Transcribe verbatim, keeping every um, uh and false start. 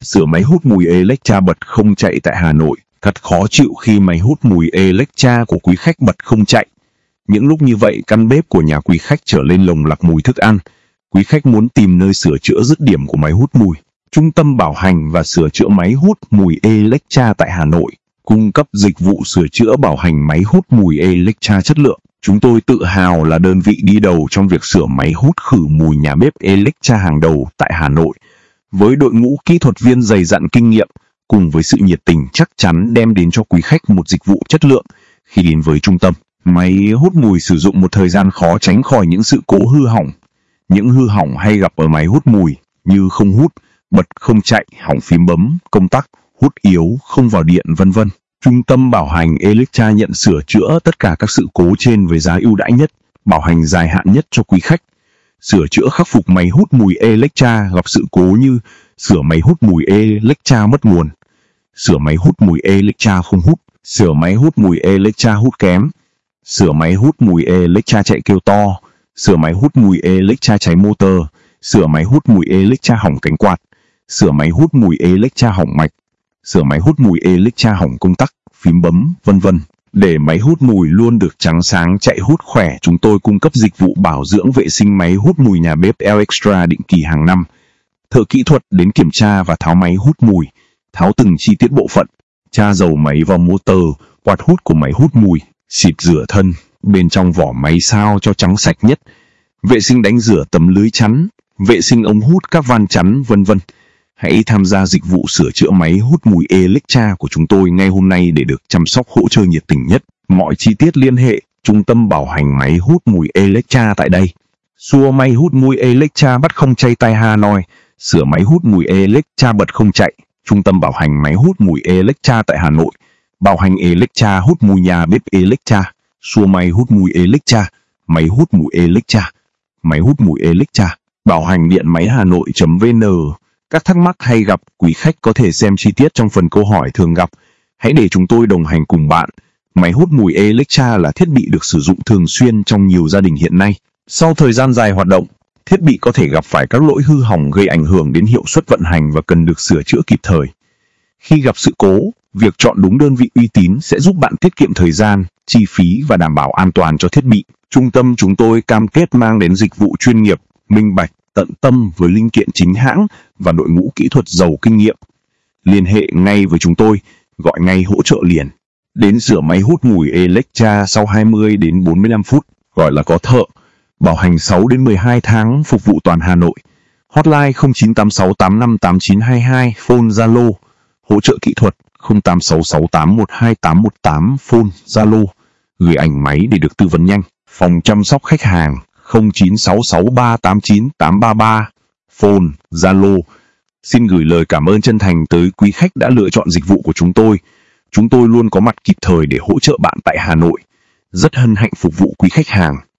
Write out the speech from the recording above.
Sửa máy hút mùi Electra bật không chạy tại Hà Nội. Thật khó chịu khi máy hút mùi Electra của quý khách bật không chạy. Những lúc như vậy, căn bếp của nhà quý khách trở lên lồng lặc mùi thức ăn. Quý khách muốn tìm nơi sửa chữa dứt điểm của máy hút mùi. Trung tâm bảo hành và sửa chữa máy hút mùi Electra tại Hà Nội cung cấp dịch vụ sửa chữa bảo hành máy hút mùi Electra chất lượng. Chúng tôi tự hào là đơn vị đi đầu trong việc sửa máy hút khử mùi nhà bếp Electra hàng đầu tại Hà Nội. Với đội ngũ kỹ thuật viên dày dặn kinh nghiệm, cùng với sự nhiệt tình chắc chắn đem đến cho quý khách một dịch vụ chất lượng khi đến với trung tâm. Máy hút mùi sử dụng một thời gian khó tránh khỏi những sự cố hư hỏng. Những hư hỏng hay gặp ở máy hút mùi như không hút, bật không chạy, hỏng phím bấm, công tắc, hút yếu, không vào điện, vân vân. Trung tâm bảo hành Electra nhận sửa chữa tất cả các sự cố trên với giá ưu đãi nhất, bảo hành dài hạn nhất cho quý khách. Sửa chữa khắc phục máy hút mùi Electra gặp sự cố như sửa máy hút mùi Electra mất nguồn, sửa máy hút mùi Electra không hút, sửa máy hút mùi Electra hút kém, sửa máy hút mùi Electra chạy kêu to, sửa máy hút mùi Electra cháy motor, sửa máy hút mùi Electra hỏng cánh quạt, sửa máy hút mùi Electra hỏng mạch, sửa máy hút mùi Electra hỏng công tắc, phím bấm, vân vân. Để máy hút mùi luôn được trắng sáng chạy hút khỏe, chúng tôi cung cấp dịch vụ bảo dưỡng vệ sinh máy hút mùi nhà bếp Electra định kỳ hàng năm. Thợ kỹ thuật đến kiểm tra và tháo máy hút mùi, tháo từng chi tiết bộ phận, tra dầu máy vào motor, quạt hút của máy hút mùi, xịt rửa thân, bên trong vỏ máy sao cho trắng sạch nhất, vệ sinh đánh rửa tấm lưới chắn, vệ sinh ống hút các van chắn, vân vân. Hãy tham gia dịch vụ sửa chữa máy hút mùi Electra của chúng tôi ngay hôm nay để được chăm sóc hỗ trợ nhiệt tình nhất. Mọi chi tiết liên hệ Trung tâm bảo hành máy hút mùi Electra tại đây. Xua máy hút mùi Electra bắt không chạy tại Hà Nội. Sửa máy hút mùi Electra bật không chạy. Trung tâm bảo hành máy hút mùi Electra tại Hà Nội. Bảo hành Electra hút mùi nhà bếp Electra. Xua máy hút mùi Electra. Máy hút mùi Electra. Máy hút mùi Electra. Bảo hành điện máy Hà Nội.vn. Các thắc mắc hay gặp, quý khách có thể xem chi tiết trong phần câu hỏi thường gặp. Hãy để chúng tôi đồng hành cùng bạn. Máy hút mùi Electra là thiết bị được sử dụng thường xuyên trong nhiều gia đình hiện nay. Sau thời gian dài hoạt động, thiết bị có thể gặp phải các lỗi hư hỏng gây ảnh hưởng đến hiệu suất vận hành và cần được sửa chữa kịp thời. Khi gặp sự cố, việc chọn đúng đơn vị uy tín sẽ giúp bạn tiết kiệm thời gian, chi phí và đảm bảo an toàn cho thiết bị. Trung tâm chúng tôi cam kết mang đến dịch vụ chuyên nghiệp, minh bạch, tận tâm với linh kiện chính hãng và đội ngũ kỹ thuật giàu kinh nghiệm. Liên hệ ngay với chúng tôi, gọi ngay hỗ trợ liền. Đến sửa máy hút mùi Electra sau hai mươi đến bốn mươi lăm phút, gọi là có thợ. Bảo hành sáu đến mười hai tháng, phục vụ toàn Hà Nội. Hotline không chín tám sáu tám năm tám chín hai hai, phone Zalo. Hỗ trợ kỹ thuật không tám sáu sáu tám một hai tám một tám, phone Zalo. Gửi ảnh máy để được tư vấn nhanh. Phòng chăm sóc khách hàng không chín sáu sáu ba tám chín tám ba ba, phone, Zalo. Xin gửi lời cảm ơn chân thành tới quý khách đã lựa chọn dịch vụ của chúng tôi. Chúng tôi luôn có mặt kịp thời để hỗ trợ bạn tại Hà Nội. Rất hân hạnh phục vụ quý khách hàng.